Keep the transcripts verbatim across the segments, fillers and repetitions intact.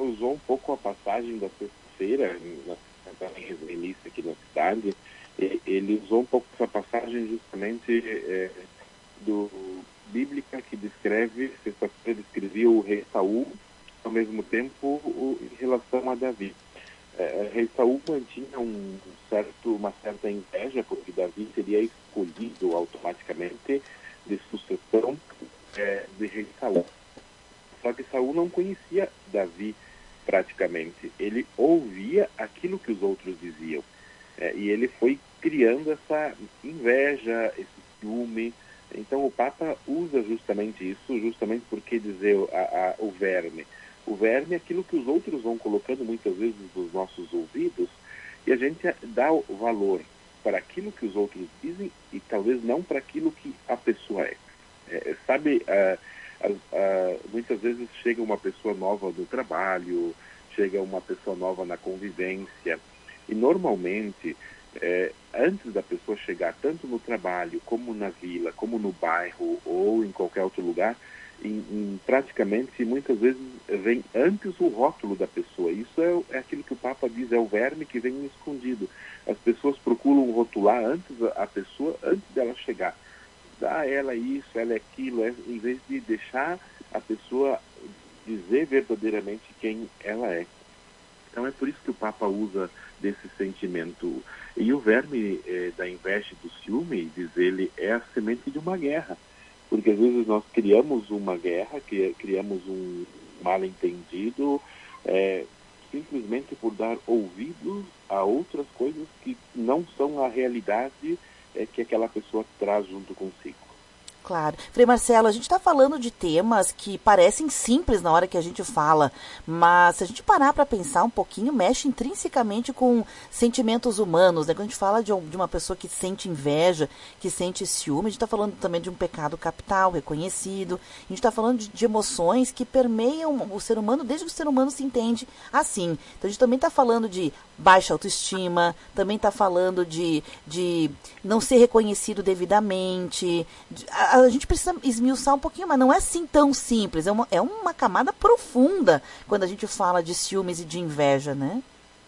usou um pouco a passagem da sexta-feira, na israelita aqui na cidade, ele usou um pouco essa passagem justamente é, do bíblica que descreve, sexta-feira descrevia o rei Saul, ao mesmo tempo o, em relação a Davi. É, rei Saul mantinha um certo, uma certa inveja, porque Davi seria escolhido automaticamente de sucessão é, de rei Saul. Só que Saul não conhecia Davi praticamente. Ele ouvia aquilo que os outros diziam. É, e ele foi criando essa inveja, esse ciúme. Então o Papa usa justamente isso, justamente porque dizer a, a, o verme. O verme é aquilo que os outros vão colocando muitas vezes nos nossos ouvidos, e a gente dá o valor para aquilo que os outros dizem e talvez não para aquilo que a pessoa é. é sabe, ah, ah, ah, muitas vezes chega uma pessoa nova no trabalho, chega uma pessoa nova na convivência, e normalmente, é, antes da pessoa chegar tanto no trabalho, como na vila, como no bairro ou em qualquer outro lugar, Em, em, praticamente, muitas vezes, vem antes o rótulo da pessoa. Isso é, é aquilo que o Papa diz, é o verme que vem escondido. As pessoas procuram rotular antes a, a pessoa, antes dela chegar. Dá ela isso, ela é aquilo, é, em vez de deixar a pessoa dizer verdadeiramente quem ela é. Então é por isso que o Papa usa desse sentimento. E o verme eh, da inveja e do ciúme, diz ele, é a semente de uma guerra. Porque às vezes nós criamos uma guerra, criamos um mal-entendido, é, simplesmente por dar ouvidos a outras coisas que não são a realidade é, que aquela pessoa traz junto consigo. Claro. Frei Marcelo, a gente está falando de temas que parecem simples na hora que a gente fala, mas se a gente parar para pensar um pouquinho, mexe intrinsecamente com sentimentos humanos, né? Quando a gente fala de, um, de uma pessoa que sente inveja, que sente ciúme, a gente está falando também de um pecado capital, reconhecido, a gente está falando de, de emoções que permeiam o ser humano desde que o ser humano se entende assim. Então a gente também está falando de baixa autoestima, também está falando de, de não ser reconhecido devidamente, de, a, a gente precisa esmiuçar um pouquinho, mas não é assim tão simples, é uma, é uma camada profunda quando a gente fala de ciúmes e de inveja, né?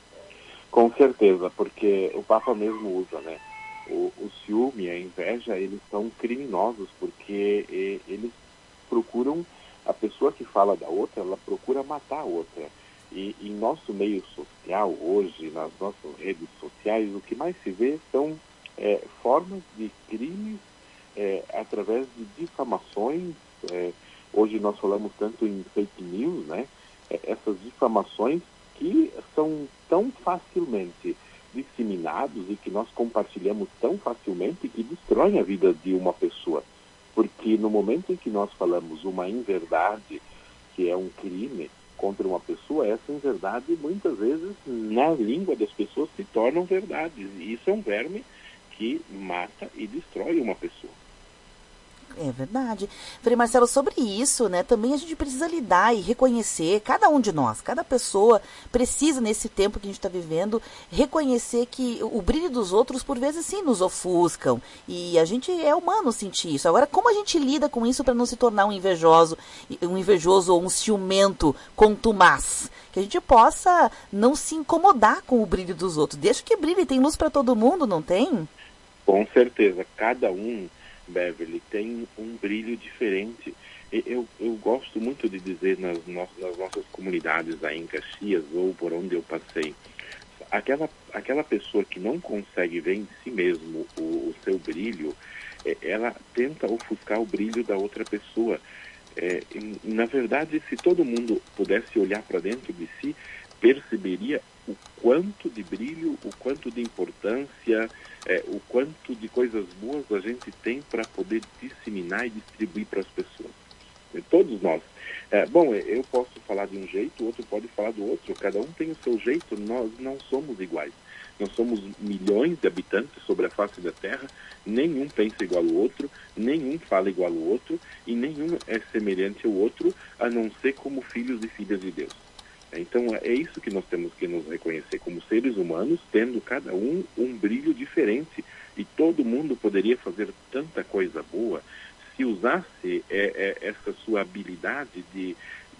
Com certeza, porque o Papa mesmo usa, né? O, o ciúme e a inveja, eles são criminosos, porque e, eles procuram, a pessoa que fala da outra, ela procura matar a outra. E em nosso meio social, hoje, nas nossas redes sociais, o que mais se vê são é, formas de crimes é, através de difamações. É, hoje nós falamos tanto em fake news, né? É, essas difamações que são tão facilmente disseminados e que nós compartilhamos tão facilmente que destroem a vida de uma pessoa. Porque no momento em que nós falamos uma inverdade, que é um crime contra uma pessoa, essa inverdade muitas vezes na língua das pessoas se tornam verdades. E isso é um verme que mata e destrói uma pessoa. É verdade. Frei Marcelo, sobre isso, né, também a gente precisa lidar e reconhecer, cada um de nós, cada pessoa precisa, nesse tempo que a gente está vivendo, reconhecer que o brilho dos outros, por vezes, sim, nos ofuscam. E a gente é humano sentir isso. Agora, como a gente lida com isso para não se tornar um invejoso, um invejoso ou um ciumento contumaz? Que a gente possa não se incomodar com o brilho dos outros. Deixa que brilhe, tem luz para todo mundo, não tem? Com certeza, cada um, Beverly, tem um brilho diferente. Eu, eu gosto muito de dizer nas, nas nossas comunidades aí em Caxias, ou por onde eu passei, aquela, aquela pessoa que não consegue ver em si mesmo o, o seu brilho, ela tenta ofuscar o brilho da outra pessoa. É, na verdade, se todo mundo pudesse olhar para dentro de si, perceberia o quanto de brilho, o quanto de importância, é, o quanto de coisas boas a gente tem para poder disseminar e distribuir para as pessoas. E todos nós. É, bom, eu posso falar de um jeito, o outro pode falar do outro. Cada um tem o seu jeito, nós não somos iguais. Nós somos milhões de habitantes sobre a face da Terra, nenhum pensa igual ao outro, nenhum fala igual ao outro, e nenhum é semelhante ao outro, a não ser como filhos e filhas de Deus. Então é isso que nós temos que nos reconhecer como seres humanos, tendo cada um um brilho diferente, e todo mundo poderia fazer tanta coisa boa se usasse é, é, essa sua habilidade de,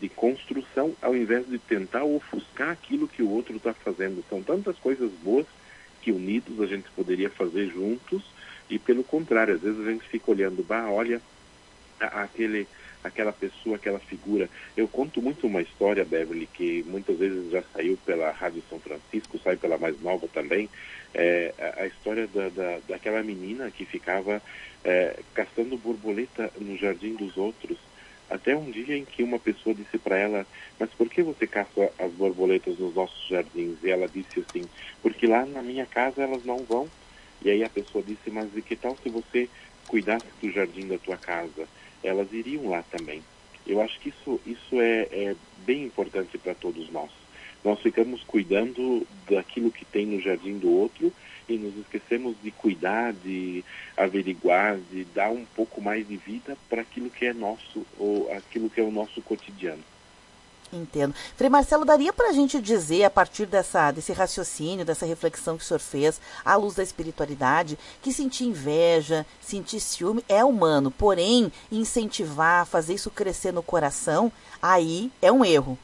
de construção, ao invés de tentar ofuscar aquilo que o outro está fazendo. São tantas coisas boas que unidos a gente poderia fazer juntos, e pelo contrário, às vezes a gente fica olhando, bah, olha aquele, aquela pessoa, aquela figura. Eu conto muito uma história, Beverly, que muitas vezes já saiu pela Rádio São Francisco, sai pela mais nova também, é, a, a história da, da, daquela menina que ficava é, caçando borboleta no jardim dos outros, até um dia em que uma pessoa disse para ela, mas por que você caça as borboletas nos nossos jardins? E ela disse assim, porque lá na minha casa elas não vão. E aí a pessoa disse, mas e que tal se você cuidasse do jardim da tua casa? Elas iriam lá também. Eu acho que isso, isso é, é bem importante para todos nós. Nós ficamos cuidando daquilo que tem no jardim do outro e nos esquecemos de cuidar, de averiguar, de dar um pouco mais de vida para aquilo que é nosso, ou aquilo que é o nosso cotidiano. Entendo. Frei Marcelo, daria para a gente dizer, a partir dessa, desse raciocínio, dessa reflexão que o senhor fez, à luz da espiritualidade, que sentir inveja, sentir ciúme é humano, porém, incentivar, fazer isso crescer no coração, aí é um erro.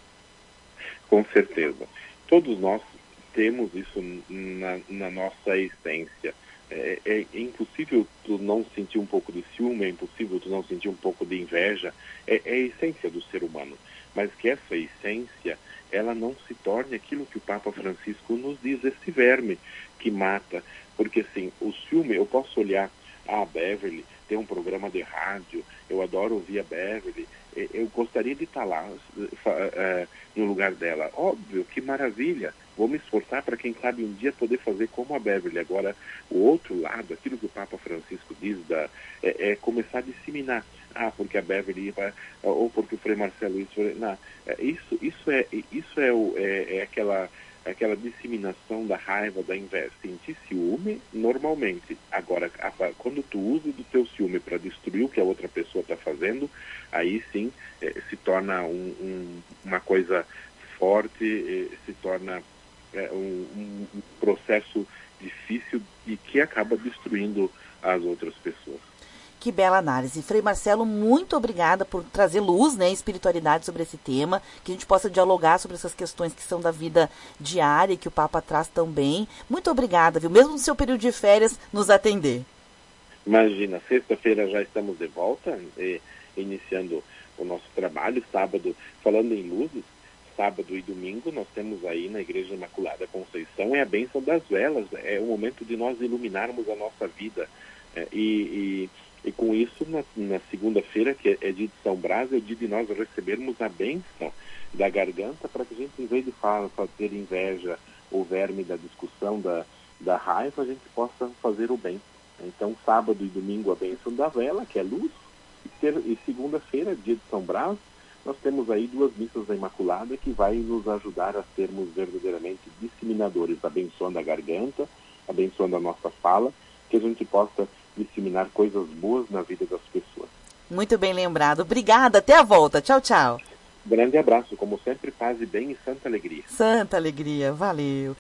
Com certeza. Todos nós temos isso na, na nossa essência. É, é impossível tu não sentir um pouco de ciúme, é impossível tu não sentir um pouco de inveja. É, é a essência do ser humano. Mas que essa essência, ela não se torne aquilo que o Papa Francisco nos diz, esse verme que mata. Porque, assim, o ciúme, eu posso olhar, ah, a Beverly tem um programa de rádio, eu adoro ouvir a Beverly, eu gostaria de estar lá uh, no lugar dela. Óbvio, que maravilha. Vou me esforçar para, quem sabe, um dia poder fazer como a Beverly. Agora, o outro lado, aquilo que o Papa Francisco diz, da, é, é começar a disseminar. Ah, porque a Beverly, ou porque o Frei Marcelo, isso, não, isso, isso, é, isso é, o, é, é aquela, aquela disseminação da raiva, da inveja. Sentir ciúme, normalmente. Agora, quando tu usa do teu ciúme para destruir o que a outra pessoa está fazendo, aí sim é, se torna um, um, uma coisa forte, é, se torna é, um, um processo difícil e que acaba destruindo as outras pessoas. Que bela análise. Frei Marcelo, muito obrigada por trazer luz, né, espiritualidade sobre esse tema, que a gente possa dialogar sobre essas questões que são da vida diária, que o Papa traz tão bem. Muito obrigada, viu? Mesmo no seu período de férias, nos atender. Imagina, sexta-feira já estamos de volta, e, iniciando o nosso trabalho, sábado, falando em luzes, sábado e domingo nós temos aí na Igreja Imaculada Conceição, é a bênção das velas, é o momento de nós iluminarmos a nossa vida, é, e... e E com isso, na, na segunda-feira, que é, é dia de São Brás, é o dia de nós recebermos a bênção da garganta, para que a gente, em vez de falar, ter inveja, o verme da discussão, da, da raiva, a gente possa fazer o bem. Então, sábado e domingo, a bênção da vela, que é luz, e, ter, e segunda-feira, dia de São Brás, nós temos aí duas missas da Imaculada que vai nos ajudar a sermos verdadeiramente disseminadores, abençoando a garganta, abençoando a nossa fala, que a gente possa disseminar coisas boas na vida das pessoas. Muito bem lembrado. Obrigada. Até a volta. Tchau, tchau. Grande abraço. Como sempre, paz e bem e santa alegria. Santa alegria. Valeu.